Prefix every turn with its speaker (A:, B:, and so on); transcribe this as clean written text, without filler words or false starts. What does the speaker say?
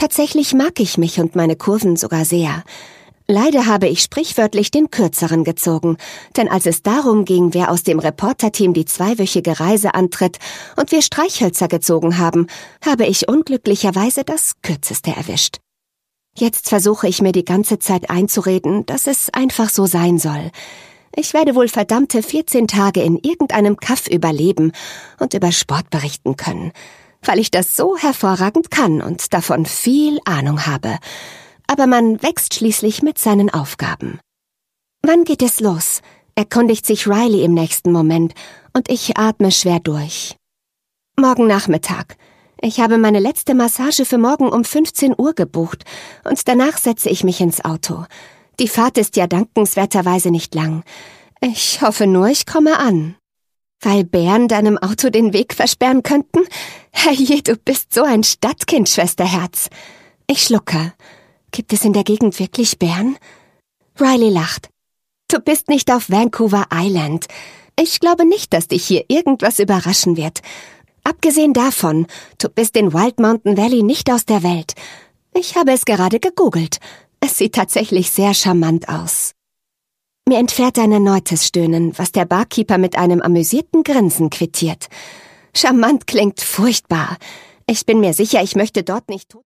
A: Tatsächlich mag ich mich und meine Kurven sogar sehr. Leider habe ich sprichwörtlich den Kürzeren gezogen, denn als es darum ging, wer aus dem Reporterteam die 2-wöchige Reise antritt und wir Streichhölzer gezogen haben, habe ich unglücklicherweise das Kürzeste erwischt. Jetzt versuche ich mir die ganze Zeit einzureden, dass es einfach so sein soll. Ich werde wohl verdammte 14 Tage in irgendeinem Kaff überleben und über Sport berichten können, weil ich das so hervorragend kann und davon viel Ahnung habe. Aber man wächst schließlich mit seinen Aufgaben. Wann geht es los? Erkundigt sich Riley im nächsten Moment und ich atme schwer durch. Morgen Nachmittag. Ich habe meine letzte Massage für morgen um 15 Uhr gebucht und danach setze ich mich ins Auto. Die Fahrt ist ja dankenswerterweise nicht lang. Ich hoffe nur, ich komme an. Weil Bären deinem Auto den Weg versperren könnten? Herrje, du bist so ein Stadtkind, Schwesterherz. Ich schlucke. Gibt es in der Gegend wirklich Bären? Riley lacht. Du bist nicht auf Vancouver Island. Ich glaube nicht, dass dich hier irgendwas überraschen wird. Abgesehen davon, du bist in Wild Mountain Valley nicht aus der Welt. Ich habe es gerade gegoogelt. Es sieht tatsächlich sehr charmant aus. Mir entfährt ein erneutes Stöhnen, was der Barkeeper mit einem amüsierten Grinsen quittiert. Charmant klingt furchtbar. Ich bin mir sicher, ich möchte dort nicht tot